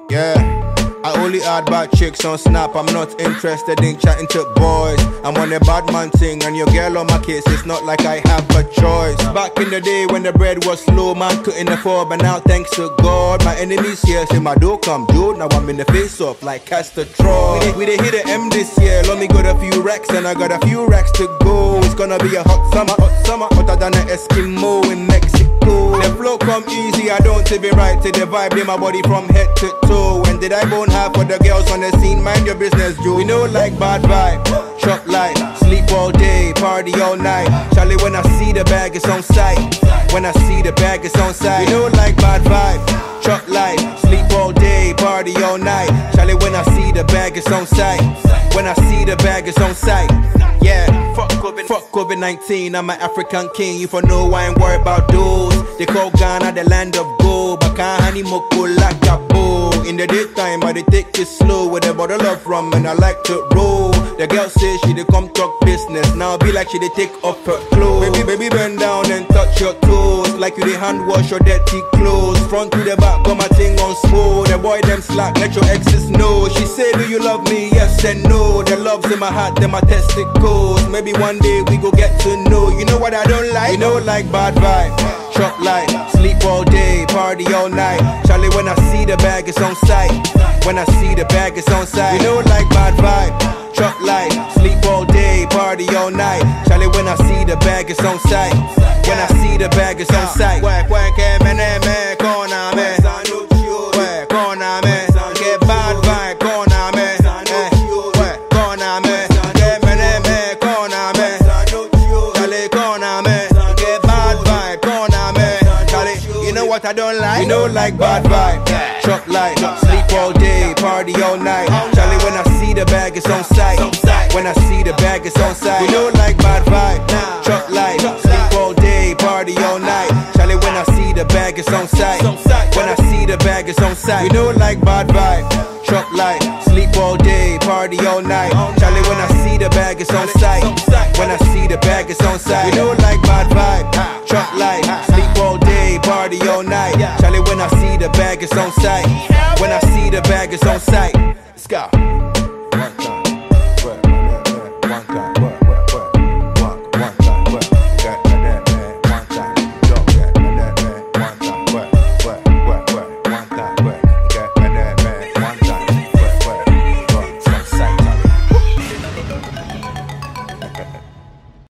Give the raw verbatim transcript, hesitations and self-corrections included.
Yeah, I only add bad chicks on Snap. I'm not interested in chatting to boys. I'm on a bad man thing, and your girl on my case. It's not like I have a choice. Back in the day when the bread was slow, man couldn't afford, but now thanks to God, my enemies here say my door come dude. Now I'm in the face off like Castor Troy. We, we they hit the M this year. Let me got a few racks and I got a few racks to go. It's gonna be a hot summer, hot summer, hotter than an Eskimo in Mexico. The flow come easy, I don't even right to the vibe in my body from head to toe. When did I bone half for the girls on the scene? Mind your business, Joe. We know like bad vibe, chop light, sleep all day, party all night. Charlie, when I see the bag, it's on sight. When I see the bag, it's on sight. We know like bad vibe, chop light, sleep all day, party all night. Charlie, when I see the bag, it's on sight. When I see the bag, it's on sight. Yeah, fuck COVID, fuck COVID nineteen, I'm an African king. You for know I ain't worried about those. They call Ghana the land of gold, but can't honey moko like a bow. In the daytime, I they take it slow with a bottle of rum, and I like to roll. The girl says she they come talk business, now be like she they take off her clothes. Baby, baby, bend down and touch your toes, like you they hand wash your dirty clothes. Front to the back, got my thing on smooth. The boy them slack, let your exes know. She say, do you love me? Yes and no. The love's in my heart, then my testicles. Maybe one day we go get to know. You know what I don't like? You know like bad vibe, chop light, sleep all day, party all night. Charlie, when I see the bag, it's on sight. When I see the bag, it's on sight. You know like bad vibe, chop light, sleep all day, party all night. Charlie, when I see the bag, it's on sight. When I see the bag, it's on sight. Work, work, man, man, corner, man. Work, corner, man. Get bad vibe, corner, man. Work, corner, man. Get man, man, corner, man. Charlie, corner, man. Get bad vibe, corner, man. Charlie, you know what I don't like? You know like bad vibe, chop light, sleep all day, party all night. Charlie, when I see the bag, it's on sight. When I see the bag, it's on sight. You know like bad vibe, chop light, sleep all day, party all night. Charlie, when I see the bag, it's on sight. When I see the bag, it's on sight. You know like bad vibe, chop light, sleep all day, party all night. Charlie, when I see the bag, it's on sight. When I see the bag, it's on sight. You know like bad vibe, chop light, sleep all day, party all night. Charlie, when I see the bag, it's on sight. When I see the bag, it's on sight.